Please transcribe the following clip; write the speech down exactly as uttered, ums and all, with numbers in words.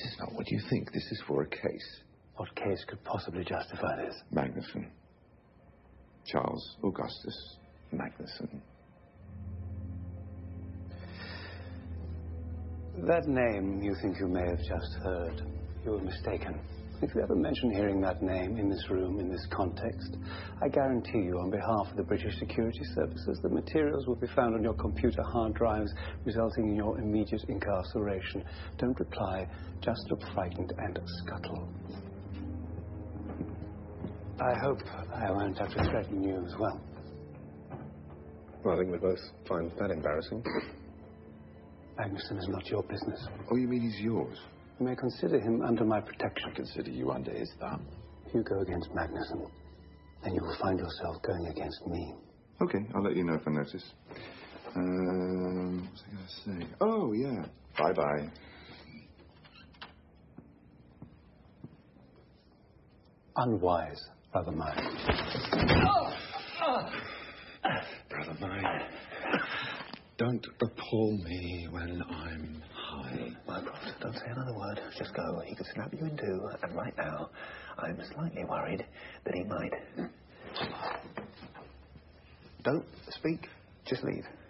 is not what you think. This is for a case. What case could possibly justify this? Magnuson. Charles Augustus Magnuson. That name you think you may have just heard. You were mistaken. If you ever mention hearing that name in this room, in this context, I guarantee you on behalf of the British Security Services that materials will be found on your computer hard drives, resulting in your immediate incarceration. Don't reply, just look frightened and scuttle. I hope I won't have to threaten you as well. Well, I think we both find that embarrassing. Magnuson is not your business. Oh, you mean he's yours? You may consider him under my protection. I consider you under his thumb. If you go against Magnuson, then you will find yourself going against me. Okay, I'll let you know if I notice. Um, what was I going to say? Oh, yeah. Bye-bye. Unwise, brother mine. Oh, oh. Brother mine, don't appall me when I'm high. Mycroft, don't say another word. Just go. He could snap you in two, and right now, I'm slightly worried that he might. Don't speak. Just leave.